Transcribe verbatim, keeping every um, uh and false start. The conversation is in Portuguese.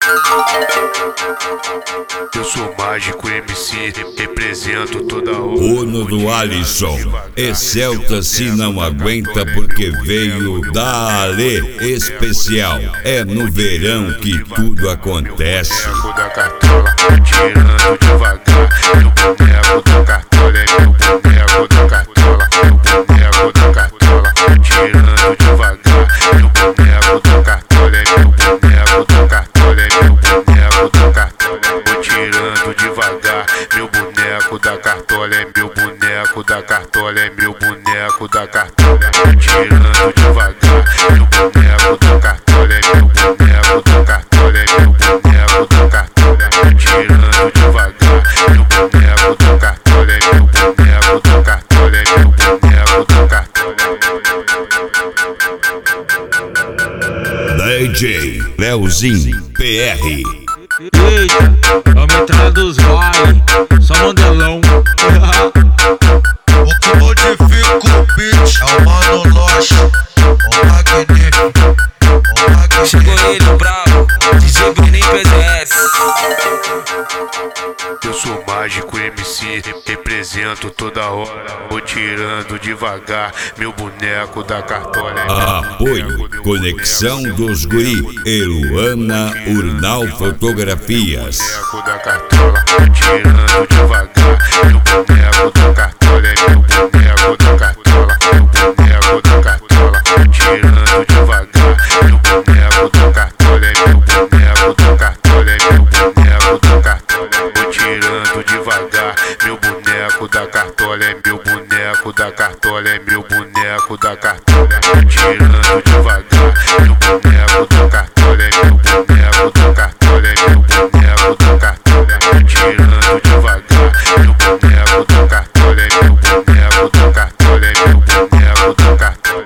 Eu sou mágico M C, represento toda hora. Uno do Alisson, Excelta se não aguenta porque veio da Ale especial. É no verão que tudo acontece. Boneco da cartola, tirando devagar. Meu boneco da cartola é meu boneco da cartola. Meu boneco da cartola, tirando devagar. Meu boneco da cartola é meu boneco da cartola é meu boneco da cartola. Vou tirando devagar. Meu boneco da cartola é meu boneco da cartola é meu boneco da cartola. Vou tirando devagar. Meu boneco da cartola é meu boneco da cartola é meu boneco da cartola. Vou tirando devagar. Meu boneco da cartola é meu boneco da cartola é meu boneco da cartola. D J Leozinho P R. Eita, vamos entrar dos vale, só modelão. O que modifica o beat é o Mano Loche, o magnífico, o magnífico. Chegou ele, bravo, D J Bruninho P D S. Eu sou mágico M C, represento toda hora. Vou tirando devagar, meu boneco da cartola. Apoio Conexão dos Guri e Luana Urnal Fotografias. Boneco da cartola, vou tirando devagar. Meu boneco da cartola é meu boneco da cartola. Meu boneco da cartola, vou tirando devagar. Meu boneco da cartola é meu boneco da cartola é meu boneco da cartola. Vou tirando devagar. Meu boneco da cartola é meu boneco da cartola é meu boneco da cartola. Vou tirando devagar. Meu boneco da cartola é meu boneco da cartola é meu boneco da cartola. Vou tirando devagar. Meu boneco da cartola é meu boneco da cartola é meu boneco da cartola.